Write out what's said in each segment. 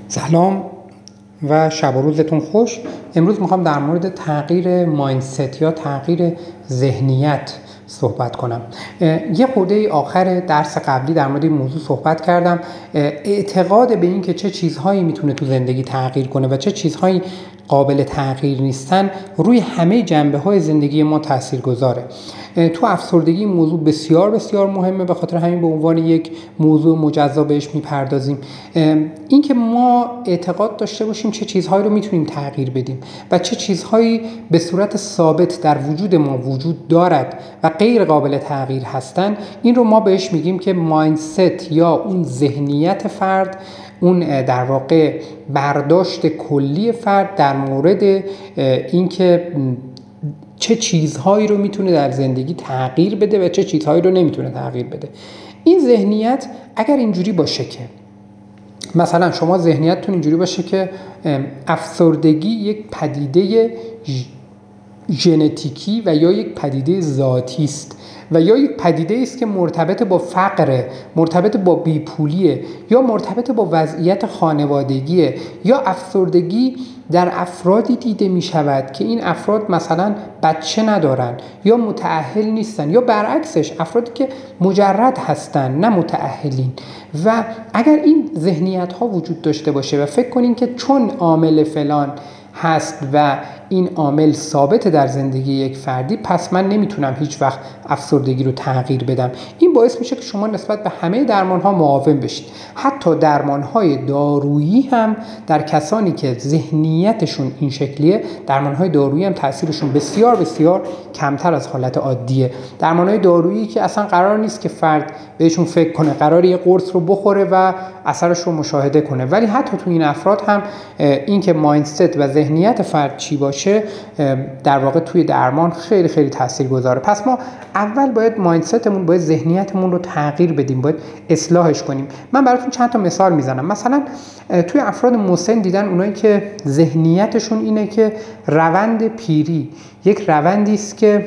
سلام و شب و روزتون خوش. امروز میخوام در مورد تغییر مایندست یا تغییر ذهنیت صحبت کنم. یه خورده آخر درس قبلی در مورد این موضوع صحبت کردم. اعتقاد به این که چه چیزهایی میتونه تو زندگی تغییر کنه و چه چیزهایی قابل تغییر نیستن روی همه جنبه‌های زندگی ما تاثیرگذاره. تو افسردگی این موضوع بسیار بسیار مهمه، به خاطر همین به عنوان یک موضوع مجزا بهش میپردازیم. این که ما اعتقاد داشته باشیم چه چیزهایی رو میتونیم تغییر بدیم و چه چیزهایی به صورت ثابت در وجود ما وجود دارد و غیر قابل تغییر هستن، این رو ما بهش میگیم که مایندست یا اون ذهنیت فرد، اون در واقع برداشت کلی فرد در مورد اینکه چه چیزهایی رو میتونه در زندگی تغییر بده و چه چیزهایی رو نمیتونه تغییر بده. این ذهنیت اگر اینجوری باشه که مثلا شما ذهنیتتون اینجوری باشه که افسردگی یک پدیده ژنتیکی و یا یک پدیده ذاتی است و یا یک پدیده است که مرتبط با فقر، مرتبط با بیپولیه یا مرتبط با وضعیت خانوادگیه، یا افسردگی در افرادی دیده می شود که این افراد مثلا بچه ندارن یا متأهل نیستن، یا برعکسش افرادی که مجرد هستن نه متأهلین. و اگر این ذهنیت ها وجود داشته باشه و فکر کنین که چون عامل فلان هست و این عامل ثابت در زندگی یک فردی، پس من نمیتونم هیچ وقت افسردگی رو تغییر بدم، این باعث میشه که شما نسبت به همه درمان‌ها مقاوم بشید. حتی درمان‌های دارویی هم در کسانی که ذهنیتشون این شکلیه، درمان‌های دارویی هم تاثیرشون بسیار بسیار کمتر از حالت عادیه. درمان‌های دارویی که اصلا قرار نیست که فرد بهشون فکر کنه، قراره یه قرص رو بخوره و اثرش رو مشاهده کنه، ولی حتی تو این افراد هم این که مایندست و ذهنیت فرد چی باشه در واقع توی درمان خیلی خیلی تاثیرگذاره. پس ما اول باید مایندستمون، باید ذهنیتمون رو تغییر بدیم، باید اصلاحش کنیم. من براتون چند تا مثال میزنم. مثلا توی افراد مسن دیدن اونایی که ذهنیتشون اینه که روند پیری یک روندی است که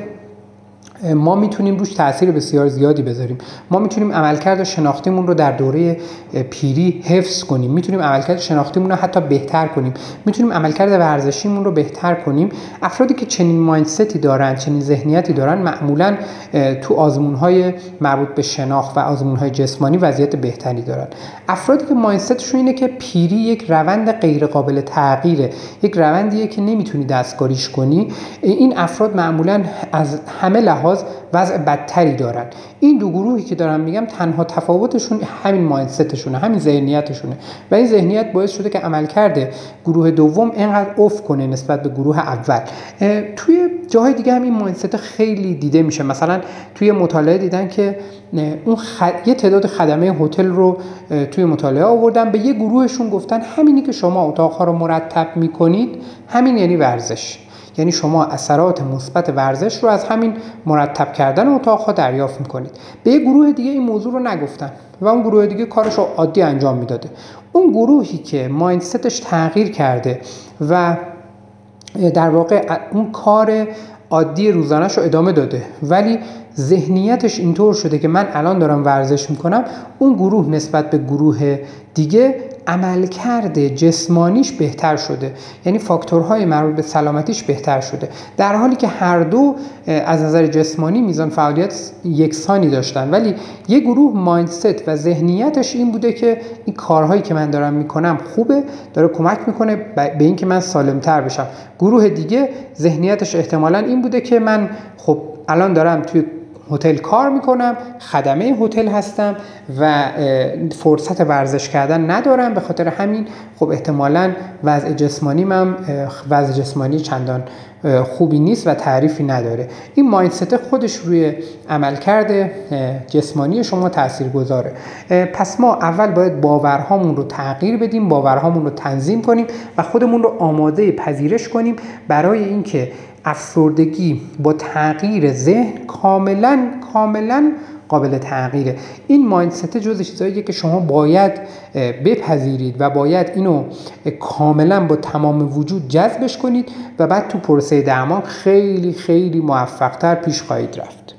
ما میتونیم روش تأثیر بسیار زیادی بذاریم. ما میتونیم عملکرد شناختیمون رو در دوره پیری حفظ کنیم، میتونیم عملکرد شناختیمون رو حتی بهتر کنیم، میتونیم عملکرد ورزشیمون رو بهتر کنیم. افرادی که چنین مایندستی دارن، چنین ذهنیتی دارن، معمولاً تو آزمون‌های مربوط به شناخت و آزمون‌های جسمانی وضعیت بهتری دارن. افرادی که مایندستشون اینه که پیری یک روند غیر قابل تغییره، یک روندیه که نمیتونی دستکاریش کنی، این افراد معمولاً از همه لحاظ وضع بدتری دارن. این دو گروهی که دارم میگم تنها تفاوتشون همین مایندستشونه، همین ذهنیتشونه، و این ذهنیت باعث شده که عملکرد گروه دوم اینقدر افت کنه نسبت به گروه اول. توی جاهای دیگه هم این مایندست خیلی دیده میشه. مثلا توی مطالعه دیدن که اون یه تعداد خدمه هتل رو توی مطالعه آوردن، به یه گروهشون گفتن همینی که شما اتاق‌ها رو مرتب میکنید همین یعنی ورزش، یعنی شما اثرات مثبت ورزش رو از همین مرتب کردن اتاق‌ها دریافت می‌کنید. به یک گروه دیگه این موضوع رو نگفتن و اون گروه دیگه کارش رو عادی انجام میداده. اون گروهی که مایندستش تغییر کرده و در واقع اون کار عادی روزانه‌ش رو ادامه داده ولی ذهنیتش اینطور شده که من الان دارم ورزش میکنم، اون گروه نسبت به گروه دیگه عملکرد جسمانیش بهتر شده، یعنی فاکتورهای مربوط به سلامتیش بهتر شده، در حالی که هر دو از نظر جسمانی میزان فعالیت یکسانی داشتن. ولی یه گروه مایندست و ذهنیتش این بوده که این کارهایی که من دارم میکنم خوبه، داره کمک میکنه به این که من سالمتر بشم. گروه دیگه ذهنیتش احتمالاً این بوده که من خب الان دارم توی هتل کار میکنم، خدمه هتل هستم و فرصت ورزش کردن ندارم، به خاطر همین خب احتمالاً وضع جسمانی چندان خوبی نیست و تعریفی نداره. این مایندست خودش روی عملکرد جسمانی شما تأثیر گذاره. پس ما اول باید باورهامون رو تغییر بدیم، باورهامون رو تنظیم کنیم و خودمون رو آماده پذیرش کنیم برای اینکه افسردگی با تغییر ذهن کاملا قابل تغییره. این مایندست جزء چیزاییه که شما باید بپذیرید و باید اینو کاملا با تمام وجود جذبش کنید و بعد تو پروسه درمان خیلی خیلی موفق‌تر پیش خواهید رفت.